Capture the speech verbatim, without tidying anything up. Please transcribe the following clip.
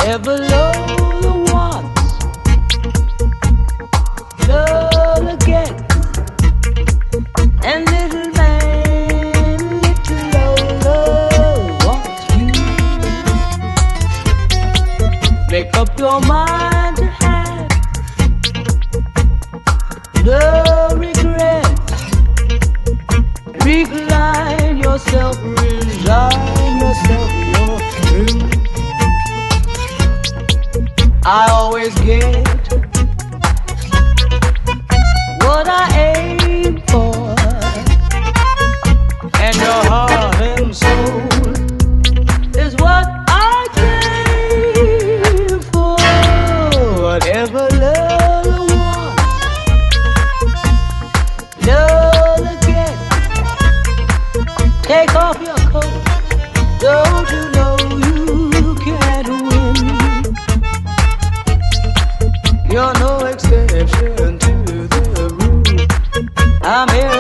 Ever love the once, love again, and little man, little love wants you. Make up your mind to have no regrets. Recline yourself, resign yourself, you're through. I always get what I aim for, and your heart and soul is what I crave for. Whatever love wants, love again. Take off your coat, don't you know you can't win? You're no exception to the rule. I'm here.